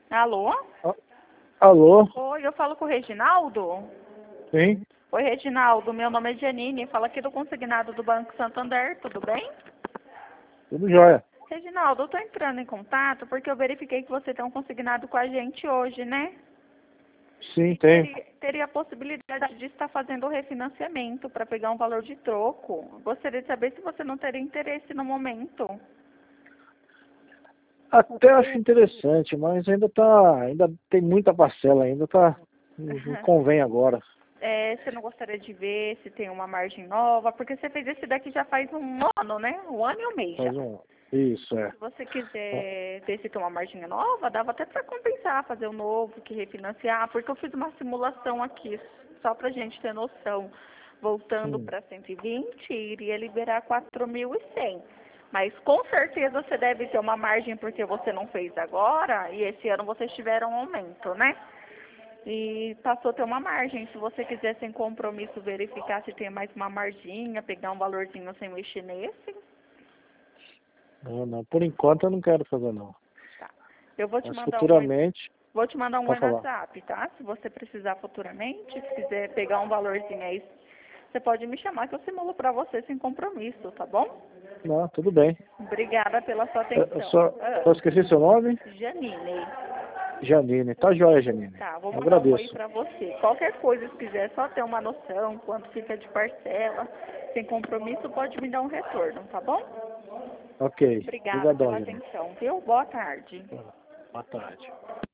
Alô? A- Alô? Oi, eu falo com o Reginaldo? Sim? Oi, Reginaldo, meu nome é Janine, fala aqui do consignado do Banco Santander, tudo bem? Tudo jóia. Reginaldo, eu estou entrando em contato porque eu verifiquei que você tem um consignado com a gente hoje, né? Sim, E tenho. teria a possibilidade de estar fazendo o refinanciamento para pegar um valor de troco. Gostaria de saber se você não teria interesse no momento. Até acho interessante, mas ainda tem muita parcela ainda, não convém agora. Você não gostaria de ver se tem uma margem nova? Porque você fez esse daqui já faz um ano, né? Um ano e um mês já. Faz um. Isso, é. Se você quiser ver se tem uma margem nova, dava até para compensar, fazer um novo, que refinanciar, porque eu fiz uma simulação aqui, só para a gente ter noção. Voltando Hum. para 120, iria liberar 4.100. Mas com certeza você deve ter uma margem porque você não fez agora e esse ano vocês tiveram um aumento, né? E passou a ter uma margem. Se você quiser sem compromisso verificar se tem mais uma marginha, pegar um valorzinho sem mexer nesse, Não, não. Por enquanto eu não quero fazer não. tá. Eu vou te Mas mandar futuramente, vou te mandar um oi pode no falar. WhatsApp, tá? Se você precisar futuramente, se quiser pegar um valorzinho aí, você pode me chamar que eu simulo pra você sem compromisso, tá bom? Não, tudo bem. Obrigada pela sua Eu atenção. só esqueci seu nome? Janine. Janine. Tá jóia, Janine. Tá, vou Eu mandar um oi agradeço. pra você. Qualquer coisa, se quiser só ter uma noção, quanto fica de parcela, sem compromisso, pode me dar um retorno, tá bom? Ok. Obrigada Obrigadão, pela Janine. atenção, viu? Boa tarde. Boa tarde.